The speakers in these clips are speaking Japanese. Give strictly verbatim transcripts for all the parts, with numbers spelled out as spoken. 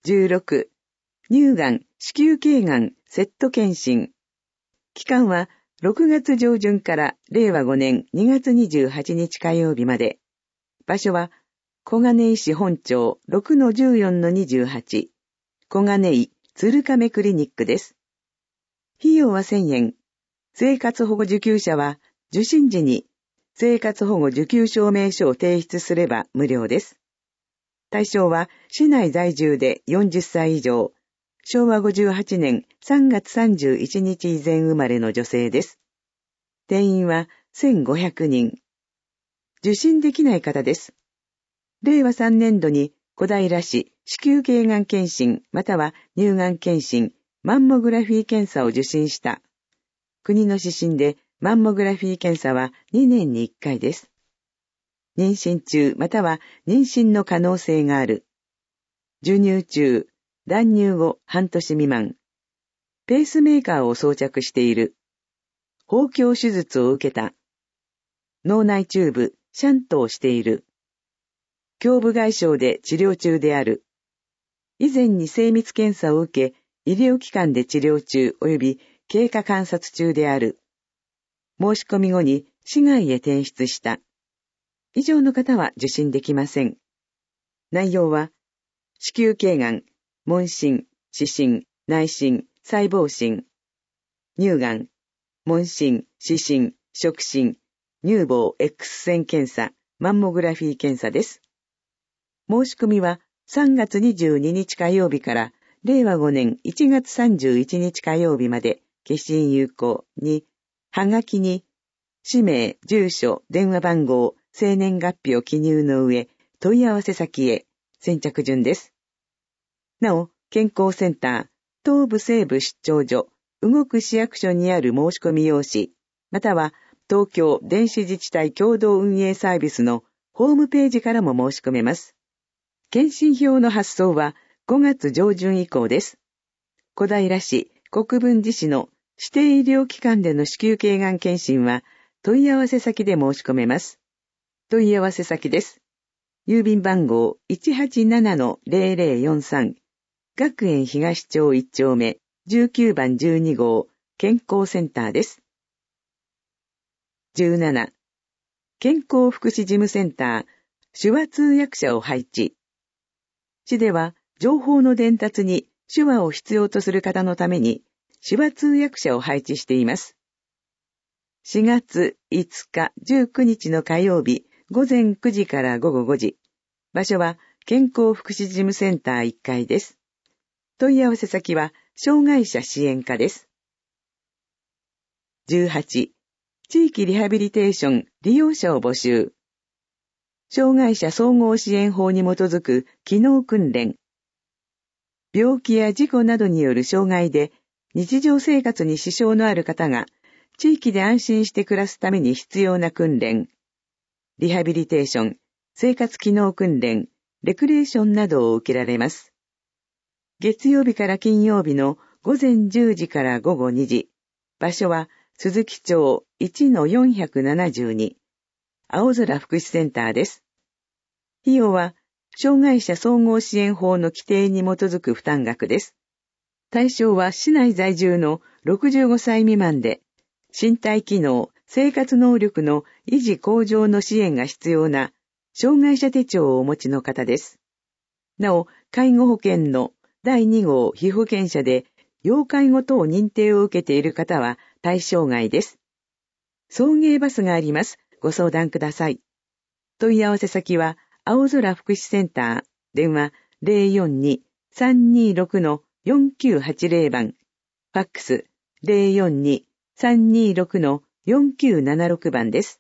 じゅうろく、乳がん、子宮頸がん、セット検診。期間はろくがつ上旬かられいわごねんにがつにじゅうはちにち火曜日まで。場所は小金井市本町 ろくのじゅうよんのにじゅうはち、小金井鶴亀クリニックです。費用はせんえん。生活保護受給者は受診時に生活保護受給証明書を提出すれば無料です。対象は市内在住でよんじゅっさい以上、しょうわごじゅうはちねんさんがつさんじゅういちにち以前生まれの女性です。定員はせんごひゃくにん。受診できない方です。れいわさんねんどに小平市子宮頸がん検診または乳がん検診、マンモグラフィー検査を受診した。国の指針でマンモグラフィー検査はにねんにいっかいです。妊娠中または妊娠の可能性がある。授乳中、断乳後半年未満。ペースメーカーを装着している。包協手術を受けた。脳内チューブ、シャントをしている。胸部外傷で治療中である。以前に精密検査を受け、医療機関で治療中及び経過観察中である。申し込み後に市外へ転出した。以上の方は受診できません。内容は、子宮頸がん、問診、視診、内診、細胞診、乳がん、問診、視診、触診、乳房 X 線検査、マンモグラフィー検査です。申し込みはさんがつにじゅうににち火曜日かられいわごねんいちがつさんじゅういちにち火曜日まで消印有効に、はがきに氏名、住所、電話番号、生年月日を記入の上、問い合わせ先へ、先着順です。なお、健康センター、東部西部出張所、動く市役所にある申し込み用紙、または東京電子自治体共同運営サービスのホームページからも申し込めます。検診票の発送はごがつ上旬以降です。小平市、国分寺市の指定医療機関での子宮頸がん検診は問い合わせ先で申し込めます。問い合わせ先です。郵便番号 いちはちななのぜろぜろよんさん、学園東町いっちょうめじゅうきゅうばんじゅうにごう健康センターです。じゅうなな、健康福祉事務センター、手話通訳者を配置。市では情報の伝達に手話を必要とする方のために手話通訳者を配置しています。しがついつかじゅうくにちの火曜日ごぜんくじからごごごじ。場所は健康福祉事務センターいっかいです。問い合わせ先は障害者支援課です。じゅうはち、地域リハビリテーション利用者を募集。障害者総合支援法に基づく機能訓練。病気や事故などによる障害で日常生活に支障のある方が地域で安心して暮らすために必要な訓練。リハビリテーション、生活機能訓練、レクリエーションなどを受けられます。月曜日から金曜日のごぜんじゅうじからごごにじ。場所は鈴木町 いちのよんひゃくななじゅうに。青空福祉センターです。費用は、障害者総合支援法の規定に基づく負担額です。対象は市内在住のろくじゅうごさい未満で、身体機能、生活能力の維持向上の支援が必要な、障害者手帳をお持ちの方です。なお、介護保険のだいにごう被保険者で、要介護等認定を受けている方は対象外です。送迎バスがあります。ご相談ください。問い合わせ先は、青空福祉センター、電話 ぜろよんに さんにろく よんきゅうはちぜろ 番、ファックス ぜろよんに さんにろく よんきゅうななろく 番です。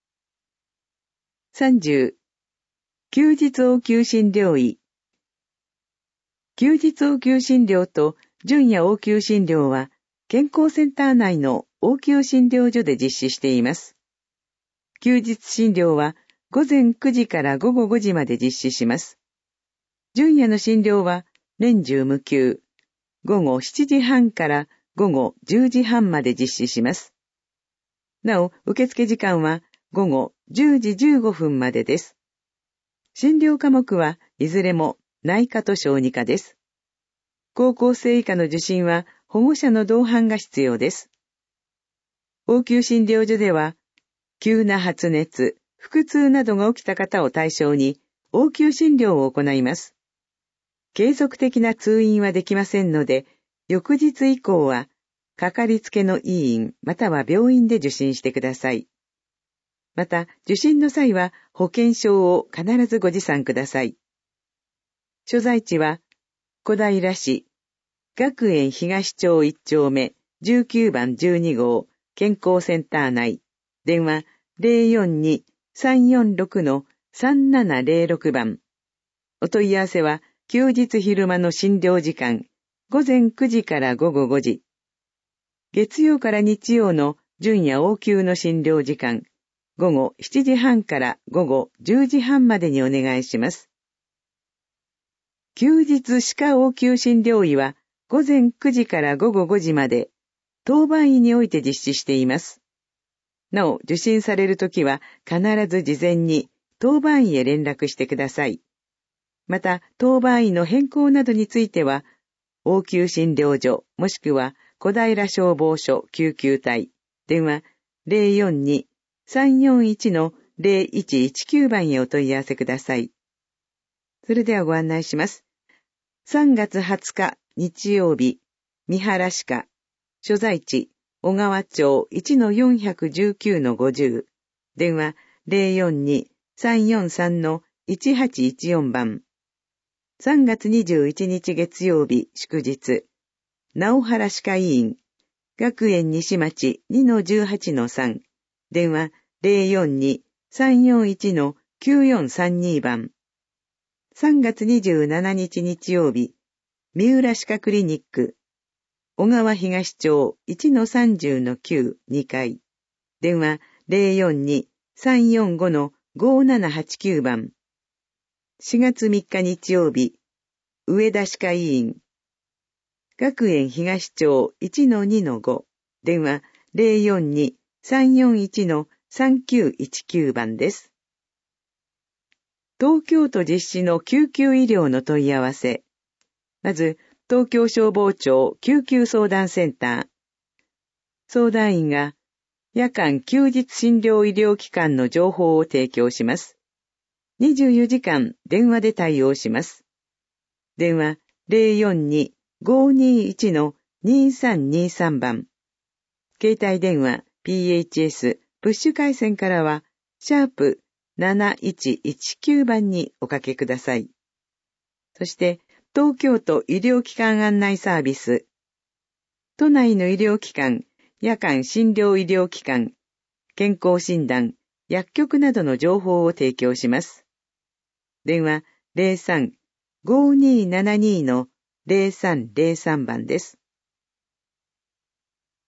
さんじゅう、休日応急診療医。休日応急診療と準夜応急診療は、健康センター内の応急診療所で実施しています。休日診療はごぜんくじからごごごじまで実施します。準夜の診療は年中無休、ごごしちじはんからごごじゅうじはんまで実施します。なお、受付時間はごごじゅうじじゅうごふんまでです。診療科目はいずれも内科と小児科です。 高校生以下の受診は保護者の同伴が必要です。応急診療所では、急な発熱、腹痛などが起きた方を対象に応急診療を行います。継続的な通院はできませんので、翌日以降は、かかりつけの医院または病院で受診してください。また、受診の際は保険証を必ずご持参ください。所在地は、小平市、学園東町いち丁目じゅうきゅうばんじゅうに号健康センター内、電話 ゼロよんに さんよんろく さんななゼロろく 番。お問い合わせは、休日昼間の診療時間、午前くじから午後ごじ。月曜から日曜の準夜応急の診療時間、午後しちじはんから午後じゅうじはんまでにお願いします。休日歯科応急診療医は午前くじから午後ごじまで当番医において実施しています。なお、受診されるときは必ず事前に当番医へ連絡してください。また、当番医の変更などについては、応急診療所もしくは小平消防署救急隊、電話 ゼロよんに さんよんいち ゼロいちいちきゅう 番へお問い合わせください。それではご案内します。さんがつはつか日曜日、三原歯科、所在地、小川町 いちのよんいちきゅうのごじゅう、電話 ゼロよんに さんよんさん いちはちいちよん 番。さんがつにじゅういちにち月曜日、祝日、直原歯科医院、学園西町 にのじゅうはちのさん、電話 ゼロよんに さんよんいち きゅうよんさんに 番。さんがつにじゅうしちにち日曜日、三浦歯科クリニック、小川東町 いちのさんじゅうのきゅう、にかい、電話 ゼロよんに さんよんご ごななはちきゅう 番。しがつみっか日曜日、上田歯科医院、学園東町 いちのにのご、電話 ゼロよんに さんよんいち さんきゅういちきゅう 番です。東京都実施の救急医療の問い合わせ。まず、東京消防庁救急相談センター。相談員が夜間休日診療医療機関の情報を提供します。にじゅうよじかん電話で対応します。電話 ゼロよんに ごにいち にさんにさん 番。携帯電話 ピーエイチエス プッシュ回線からは、シャープなないちいちきゅう 番におかけください。そして、東京都医療機関案内サービス。都内の医療機関、夜間診療医療機関、健康診断、薬局などの情報を提供します。電話 ゼロさん ごにーななに ゼロさんゼロさん 番です。